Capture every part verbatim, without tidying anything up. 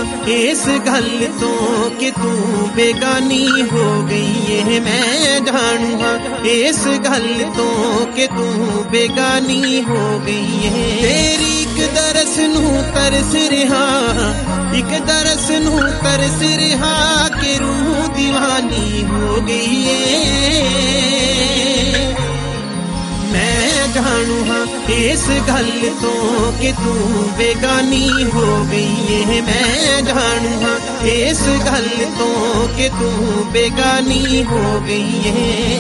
इस गल तो कि तू बेगानी हो गई है। मैं जानू हाँ इस गल तो कि तू बेगानी हो गई है। तेरी एक दरस नू तरस रहा, एक दरस नू तरस रहा के रूह दीवानी हो गई है। मैं जानू हाँ इस गल तो कि तू बेगानी हो गई है। मैं जानू हाँ इस गल तो कि तू बेगानी हो गई है।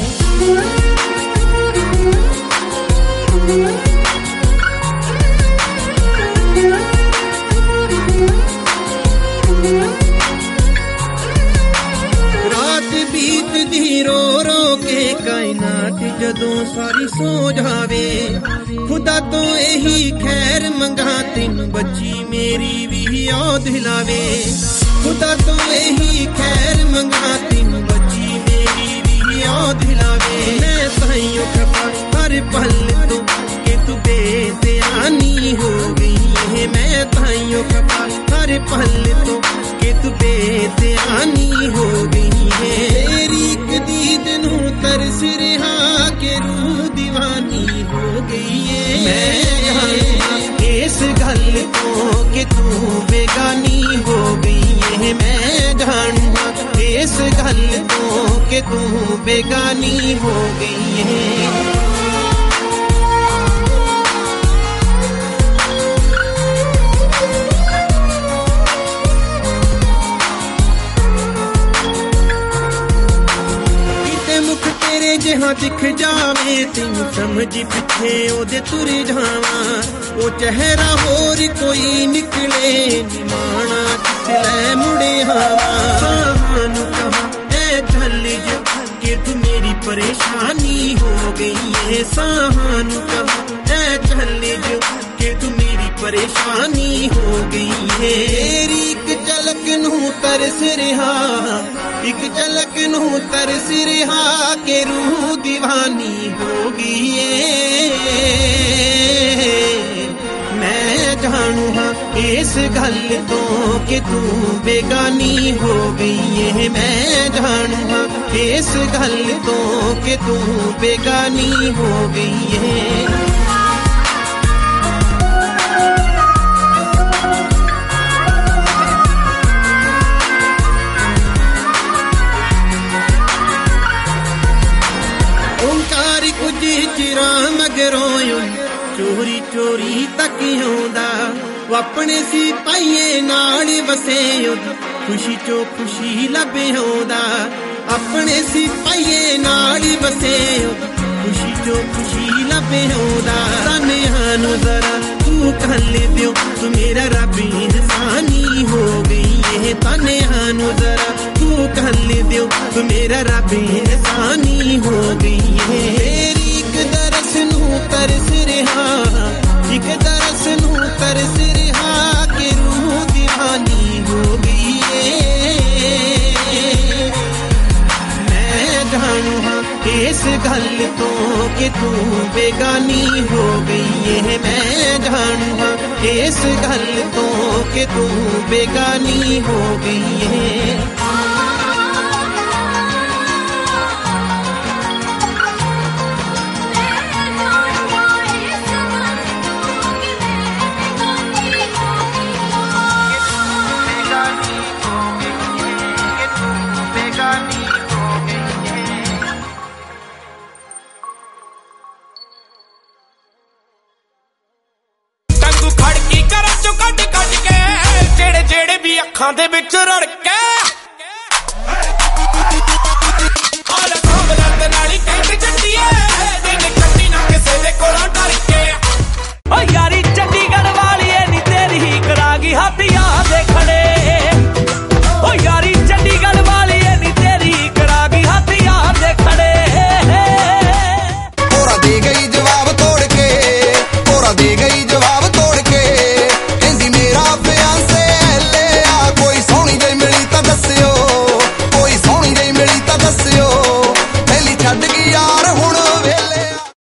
रो रो के कायनात जदों सारी सो जावे, खुदा तो यही खैर मंगा तेन बच्ची मेरी भी याद दिलावे। खुदा तो यही खैर मंगा तेन बच्ची मेरी भी याद दिलावे। मैं ताइयों खपा हर पल तो कि तू बेध्यानी हो गई है। मैं ताइयों खपा हर पल तो कि तू बेध्यानी हो गई है। तेरी एक दीद नू तरस रहा के रूह दीवानी हो गई है। मैं इस गल तो कि तू बेगानी हो गई है। मैं जानूंगा इस गल तो कि तू बेगानी हो गई है। जहाँ दिख जावे तेन समझ पिछे ओदे तुर जावा। ओ चेहरा होर कोई निकले निमाना जिसलै मुड़े आवा। सानू कहा ऐ झल के तू मेरी परेशानी हो गई है। सानू कहा ऐ झल के तू मेरी परेशानी हो गई है। तेरी एक झलक नू तरस रहा, एक झलक नू तरस रहा के रूह दीवानी हो गई है। मैं जानू हाँ इस गल तो कि तू बेगानी हो गई है। मैं जानू हाँ इस गल तो कि तू बेगानी हो गई है। चिरा मगरों चोरी चोरी तक आउंदा, वो अपने सिपाहिए नाल वसे खुशी चो खुशी लभे आउंदा। अपने सिपाहिए नाल वसे खुशी चो खुशी लभे आउंदा। सानू जरा तू कल दियो तू मेरा रब इंसानी हो गई है। तानू जरा तू कल दियो तू मेरा रब इंसानी हो गई है। एक दरस नू तरस रहा, एक दरस नू तरस रहा के रूह दीवानी हो गई है। मैं जानू हाँ इस गल तो कि तू बेगानी हो गई है। मैं जानू हाँ इस गल तो कि तू बेगानी हो गई है। ਅੱਖਾਂ ਦੇ ਵਿੱਚ ਰੜ ਕੇ ਆਲਾ ਸਾਹਮਣੇ ਨਾਲੀ ਕਹਿੰਦੇ ਜੱਟੀਏ ਜਿਹਨੇ ਕੱਟੀ ਨਾ ਕਿਸੇ ਦੇ ਕੋਲੋਂ ਡਰ ਕੇ। ਓ ਯਾਰੀ ਚੰਡੀਗੜ੍ਹ ਵਾਲੀਏ ਨੀ ਤੇਰੀ ਹੀ ਕਰਾਂਗੀ ਹੱਥੀਆਂ ਦੇ ਖੜੇ। ਓ ਯਾਰੀ ਚੰਡੀਗੜ੍ਹ ਵਾਲੀਏ ਨੀ ਤੇਰੀ ਹੀ ਕਰਾਂਗੀ ਹੱਥੀਆਂ ਦੇ ਖੜੇ। ਹੋਰਾ ਦੇ ਗਈ ਜਵਾਬ ਤੋੜ ਕੇ, ਹੋਰਾ ਦੇ ਗਈ ਜਵਾਬ ਤੋੜ ਕੇ ਕਹਿੰਦੀ ਮੇਰਾ ਫਿਆਂਸੇ ਕੋਈ ਸੋਹਣੀ ਜਿਹੀ ਮਿਲੀ ਤਾਂ ਦੱਸਿਓ, ਕੋਈ ਸੋਹਣੀ ਜਿਹੀ ਮਿਲੀ ਤਾਂ ਦੱਸਿਓ। ਪਹਿਲੀ ਛੱਡ ਗਈ ਯਾਰ ਹੁਣ ਵੇਲੇ।